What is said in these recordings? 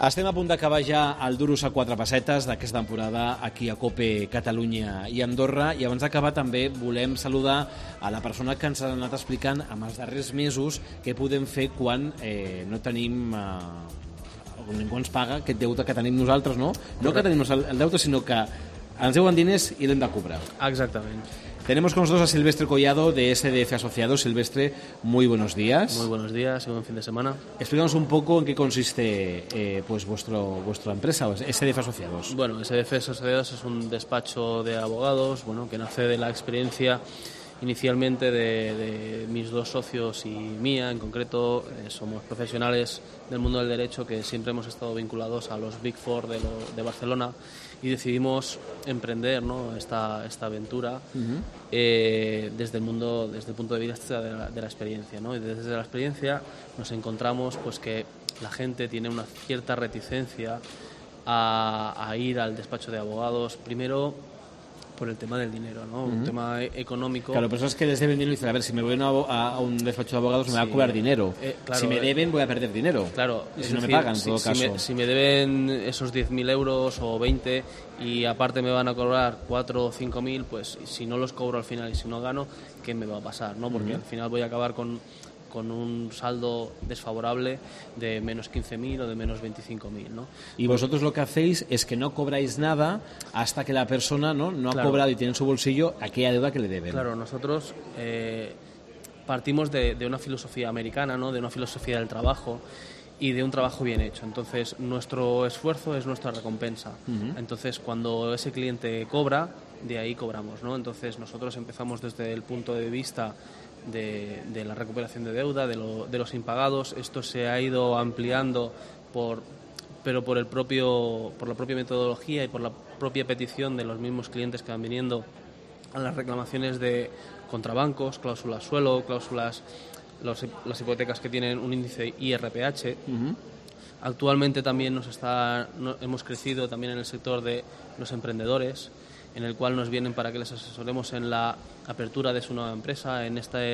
Estem a punt d'acabar ja el Duros a 4 pessetes d'aquesta temporada aquí a COPE Catalunya i Andorra, i abans d'acabar també volem saludar a la persona que ens ha anat explicant en els darrers mesos què podem fer quan no tenim ningú ens paga aquest deute que tenim nosaltres, no? No que tenim el deute, sinó que ens deuen diners i l'hem de cobrar. Exactament. Tenemos con nosotros a Silvestre Collado de SDF Asociados. Silvestre, muy buenos días. Muy buenos días y buen fin de semana. Explícanos un poco en qué consiste vuestra empresa, SDF Asociados. Bueno, SDF Asociados es un despacho de abogados, que nace de la experiencia inicialmente de mis dos socios y mía. En concreto, somos profesionales del mundo del derecho que siempre hemos estado vinculados a los Big Four de Barcelona, y decidimos emprender, ¿no?, esta aventura desde el punto de vista de la experiencia, ¿no? Y desde la experiencia nos encontramos pues que la gente tiene una cierta reticencia a ir al despacho de abogados, primero por el tema del dinero, ¿no? Un tema económico. Claro, personas que les deben dinero y dicen, a ver, si me voy a un despacho de abogados me va a cobrar dinero. Claro, si me deben voy a perder dinero. Claro. Y si no me pagan, en todo caso. Si me deben esos 10.000 euros o 20 y aparte me van a cobrar 4 o 5.000, pues si no los cobro al final y si no gano, ¿qué me va a pasar, no? Porque al final voy a acabar con un saldo desfavorable de menos 15.000 o de menos 25.000, ¿no? Y vosotros lo que hacéis es que no cobráis nada hasta que la persona no ha cobrado y tiene en su bolsillo aquella deuda que le deben. Claro, nosotros partimos de una filosofía americana, ¿no?, de una filosofía del trabajo y de un trabajo bien hecho. Entonces, nuestro esfuerzo es nuestra recompensa. Entonces, cuando ese cliente cobra, de ahí cobramos, ¿no? Entonces, nosotros empezamos desde el punto de vista de la recuperación de deuda, de los impagados. Esto se ha ido ampliando por la propia metodología y por la propia petición de los mismos clientes que van viniendo a las reclamaciones contra bancos, cláusulas suelo, las hipotecas que tienen un índice IRPH. Actualmente también hemos crecido también en el sector de los emprendedores, en el cual nos vienen para que les asesoremos en la apertura de su nueva empresa, en esta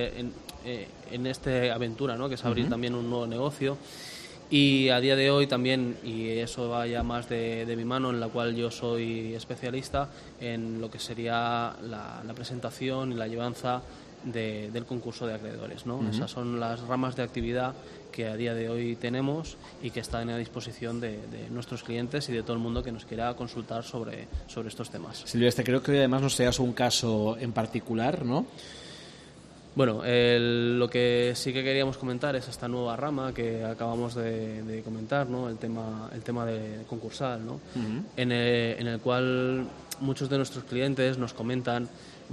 aventura, ¿no?, que es abrir también un nuevo negocio. Y a día de hoy también, y eso va ya más de mi mano, en la cual yo soy especialista en lo que sería la presentación y la llevanza del concurso de acreedores, ¿no? Esas son las ramas de actividad que a día de hoy tenemos y que están a disposición de nuestros clientes y de todo el mundo que nos quiera consultar sobre estos temas. Silvestre, creo que además nos seas un caso en particular, ¿no? Bueno, lo que sí que queríamos comentar es esta nueva rama que acabamos de comentar, ¿no?, el tema de concursal, ¿no? En el cual muchos de nuestros clientes nos comentan,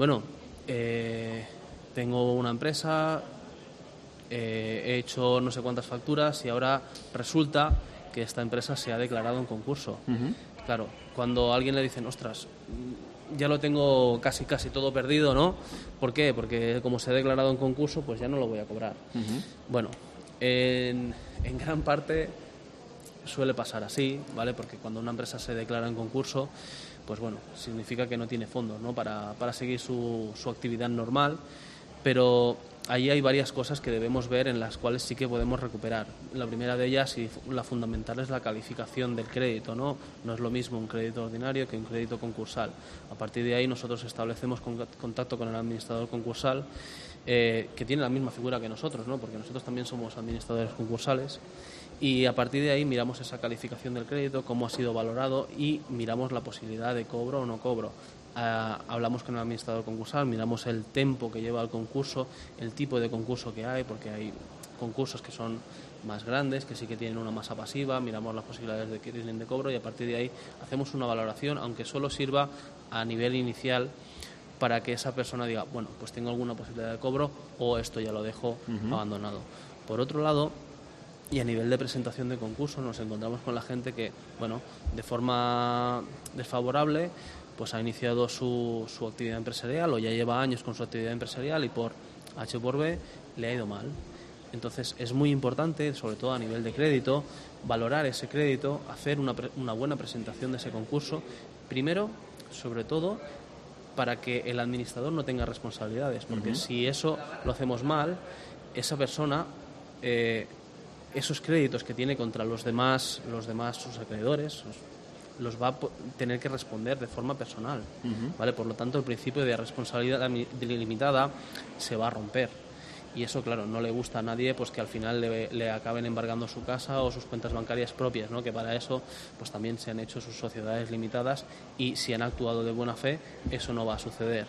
tengo una empresa, he hecho no sé cuántas facturas y ahora resulta que esta empresa se ha declarado en concurso. Claro, cuando a alguien le dicen, ostras, ya lo tengo casi todo perdido, ¿no? ¿Por qué? Porque como se ha declarado en concurso, pues ya no lo voy a cobrar. Bueno, en gran parte suele pasar así, ¿vale? Porque cuando una empresa se declara en concurso, pues bueno, significa que no tiene fondos, ¿no?, para seguir su actividad normal. Pero ahí hay varias cosas que debemos ver en las cuales sí que podemos recuperar. La primera de ellas y la fundamental es la calificación del crédito, ¿no? No es lo mismo un crédito ordinario que un crédito concursal. A partir de ahí nosotros establecemos contacto con el administrador concursal, que tiene la misma figura que nosotros, ¿no?, porque nosotros también somos administradores concursales. Y a partir de ahí miramos esa calificación del crédito, cómo ha sido valorado, y miramos la posibilidad de cobro o no cobro. Hablamos con el administrador concursal, miramos el tiempo que lleva el concurso, el tipo de concurso que hay, porque hay concursos que son más grandes, que sí que tienen una masa pasiva, miramos las posibilidades de que tienen de cobro y a partir de ahí hacemos una valoración, aunque solo sirva a nivel inicial para que esa persona diga, bueno, pues tengo alguna posibilidad de cobro o esto ya lo dejo abandonado. Por otro lado, y a nivel de presentación de concurso, nos encontramos con la gente que, de forma desfavorable, pues ha iniciado su actividad empresarial o ya lleva años con su actividad empresarial y por H o por B le ha ido mal. Entonces es muy importante, sobre todo a nivel de crédito, valorar ese crédito, hacer una buena presentación de ese concurso, primero, sobre todo, para que el administrador no tenga responsabilidades, porque si eso lo hacemos mal, esa persona esos créditos que tiene contra los demás sus acreedores los va a tener que responder de forma personal, ¿vale? Por lo tanto, el principio de responsabilidad limitada se va a romper. Y eso, claro, no le gusta a nadie, pues que al final le acaben embargando su casa o sus cuentas bancarias propias, ¿no? Que para eso pues también se han hecho sus sociedades limitadas, y si han actuado de buena fe, eso no va a suceder.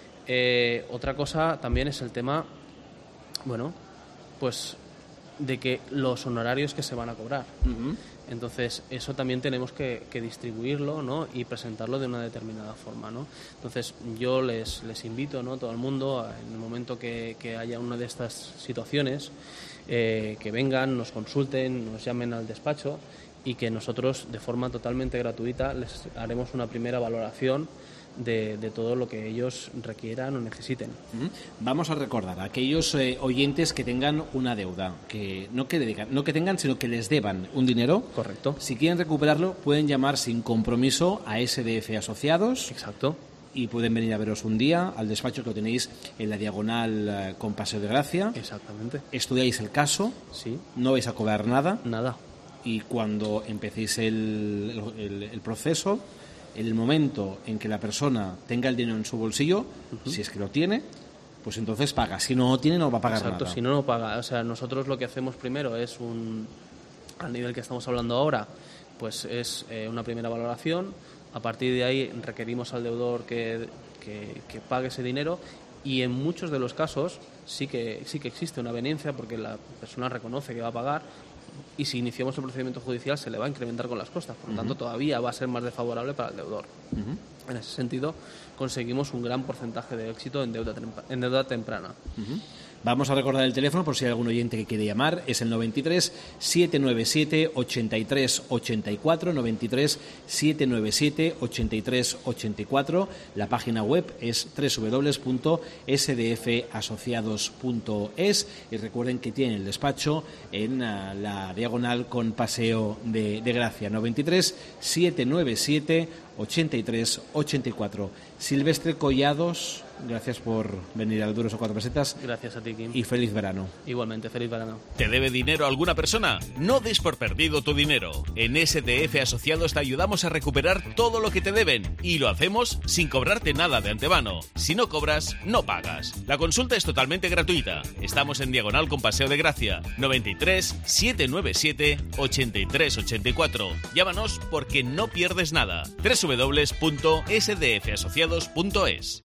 Otra cosa también es el tema, bueno, pues de que los honorarios que se van a cobrar. Entonces, eso también tenemos que distribuirlo, ¿no? Y presentarlo de una determinada forma, ¿no? Entonces, yo les invito, ¿no? Todo el mundo, en el momento que haya una de estas situaciones, que vengan, nos consulten, nos llamen al despacho, y que nosotros, de forma totalmente gratuita, les haremos una primera valoración de todo lo que ellos requieran o necesiten. Vamos a recordar a aquellos oyentes que tengan una deuda, que no que tengan, sino que les deban un dinero. Correcto. Si quieren recuperarlo, pueden llamar sin compromiso a SDF Asociados. Exacto. Y pueden venir a veros un día al despacho que lo tenéis en la diagonal con Paseo de Gracia. Exactamente. Estudiáis el caso. Sí. No vais a cobrar nada. Nada. Y cuando empecéis el proceso, en el momento en que la persona tenga el dinero en su bolsillo, si es que lo tiene, pues entonces paga. Si no lo tiene, no va a pagar nada. Exacto, si no, no paga. O sea, nosotros lo que hacemos primero es al nivel que estamos hablando ahora, pues es una primera valoración. A partir de ahí requerimos al deudor que pague ese dinero, y en muchos de los casos sí que existe una aveniencia, porque la persona reconoce que va a pagar, y si iniciamos el procedimiento judicial se le va a incrementar con las costas, por lo tanto todavía va a ser más desfavorable para el deudor. En ese sentido, conseguimos un gran porcentaje de éxito en deuda temprana. Vamos a recordar el teléfono por si hay algún oyente que quiere llamar. Es el 93 797 83 84, 93 797 83 84. La página web es www.sdfasociados.es, y recuerden que tienen el despacho en la diagonal con Paseo de Gracia. 93 797 83 84. Silvestre Collados, gracias por venir al Duros a 4 Pesetas. Gracias a ti, Kim. Y feliz verano. Igualmente, feliz verano. ¿Te debe dinero a alguna persona? No des por perdido tu dinero. En SDF Asociados te ayudamos a recuperar todo lo que te deben, y lo hacemos sin cobrarte nada de antemano. Si no cobras, no pagas. La consulta es totalmente gratuita. Estamos en diagonal con Paseo de Gracia, 93 797 83 84. Llámanos porque no pierdes nada. www.sdfasociados.es.